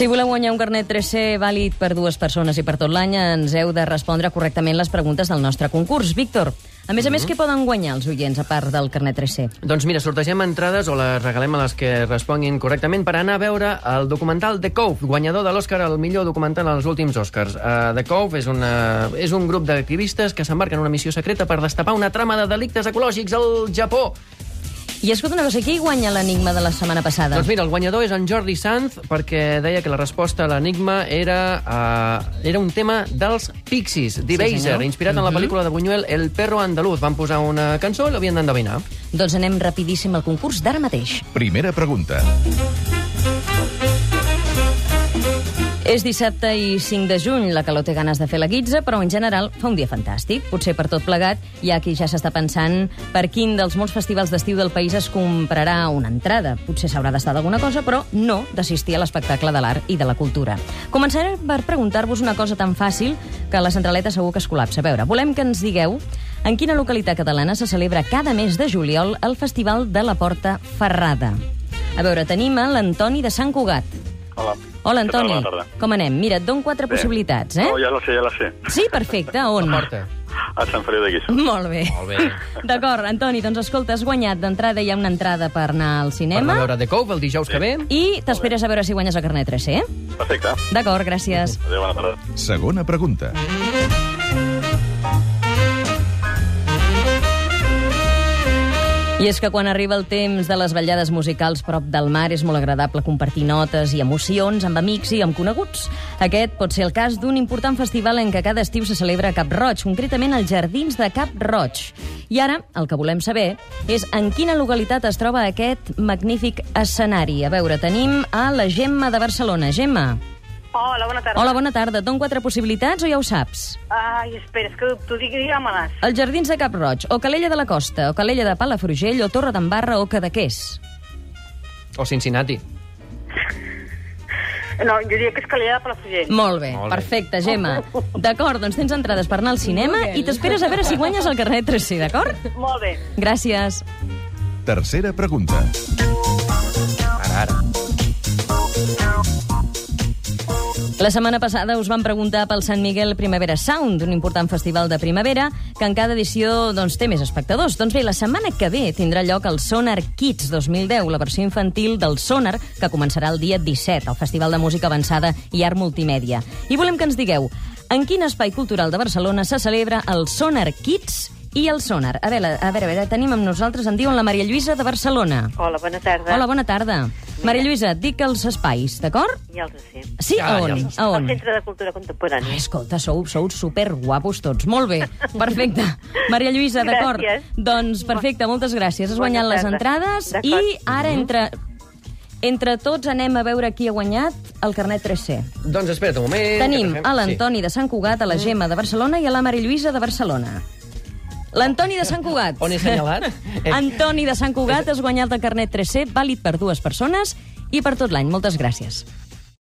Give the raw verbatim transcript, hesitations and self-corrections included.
Si voleu guanyar un carnet tres C vàlid per dues persones i per tot l'any, ens heu de respondre correctament les preguntes del nostre concurs. Víctor, a més a més, què poden guanyar els oients, a part del carnet tres C? Doncs mira, sortegem entrades o les regalem a les que responguin correctament per anar a veure el documental The Cove, guanyador de l'Oscar al millor documental als últims Oscars. Uh, The Cove és, una, és un grup d'activistes que s'embarquen en una missió secreta per destapar una trama de delictes ecològics al Japó. I escolta una cosa, qui guanya l'enigma de la setmana passada? Doncs mira, el guanyador és en Jordi Sanz, perquè deia que la resposta a l'enigma era, uh, era un tema dels Pixies, Debaser, sí, inspirat en la pel·lícula de Buñuel El perro andaluz. Van posar una cançó i l'havien d'endevinar. Doncs anem rapidíssim al concurs d'ara mateix. Primera pregunta. És dissabte i cinc de juny, la calor té ganes de fer la guitza, però en general fa un dia fantàstic. Potser per tot plegat hi ha qui ja s'està pensant per quin dels molts festivals d'estiu del país es comprarà una entrada. Potser s'haurà d'estar d'alguna cosa, però no d'assistir a l'espectacle de l'art i de la cultura. Començarem per preguntar-vos una cosa tan fàcil que la centraleta segur que es col·lapsa. A veure, volem que ens digueu en quina localitat catalana se celebra cada mes de juliol el Festival de la Porta Ferrada. A veure, tenim l'Antoni de Sant Cugat. Hola. Hola, Antoni. Com anem? Mira, et dono quatre Bé. possibilitats, eh? No, ja la sé, ja la sé. Sí, perfecte. On? La porta. A Sant Feliu de Guíxols. Molt bé. Molt bé. D'acord, Antoni, doncs escolta, has guanyat d'entrada, hi ha una entrada per anar al Per cinema. anar a veure The Cove el dijous que ve. I t'esperes a veure si guanyes el carnet tres C, eh? Perfecte. D'acord, gràcies. Adéu, bona tarda. Segona pregunta. I és que quan arriba el temps de les vetllades musicals prop del mar és molt agradable compartir notes i emocions amb amics i amb coneguts. Aquest pot ser el cas d'un important festival en què cada estiu se celebra a Cap Roig, concretament als Jardins de Cap Roig. I ara el que volem saber és en quina localitat es troba aquest magnífic escenari. A veure, tenim a la Gemma de Barcelona. Gemma. Hola, bona tarda. Hola, bona tarda. Et dono quatre possibilitats o ja ho saps? Ai, espera, és que dubto, digue-me-les. Els Jardins de Cap Roig, o Calella de la Costa, o Calella de Palafrugell, o Torre d'Embarra, o Cadaqués. O Cincinnati. No, jo diria que és Calella de Palafrugell. Molt bé, Molt bé. perfecte, Gemma. D'acord, doncs tens entrades per anar al cinema i t'esperes a veure si guanyes el carnet tres C, d'acord? Molt bé. Gràcies. Tercera pregunta. Ara, ara. La setmana passada us vam preguntar pel Sant Miguel Primavera Sound, un important festival de primavera que en cada edició doncs, té més espectadors. Doncs bé, la setmana que ve tindrà lloc el Sonar Kids dos mil deu, la versió infantil del Sonar, que començarà el dia disset, al Festival de Música Avançada i Art Multimèdia. I volem que ens digueu en quin espai cultural de Barcelona se celebra el Sonar Kids i el Sonar. A veure, a veure, a veure, tenim amb nosaltres, en diuen la Maria Lluïsa de Barcelona. Hola, bona tarda. Hola, bona tarda. Maria Lluïsa, et dic els espais, d'acord? Ja els sé. Sí, Ja, a on? ja. A on? El Centre de Cultura Contemporània. Ai, escolta, sou, sou superguapos tots. Molt bé, perfecte. Maria Lluïsa, d'acord. Gràcies. Doncs perfecte, moltes gràcies. Has Bona guanyat les tarda. entrades i D'acord. ara entre... Entre tots anem a veure qui ha guanyat el carnet tres C. Doncs espera't un moment. Tenim que fem- a l'Antoni de Sant Cugat, a la Gemma de Barcelona i a la Maria Lluïsa de Barcelona. L'Antoni de Sant Cugat. On he assenyalat? Antoni de Sant Cugat, has guanyat el carnet tres C, vàlid per dues persones i per tot l'any. Moltes gràcies.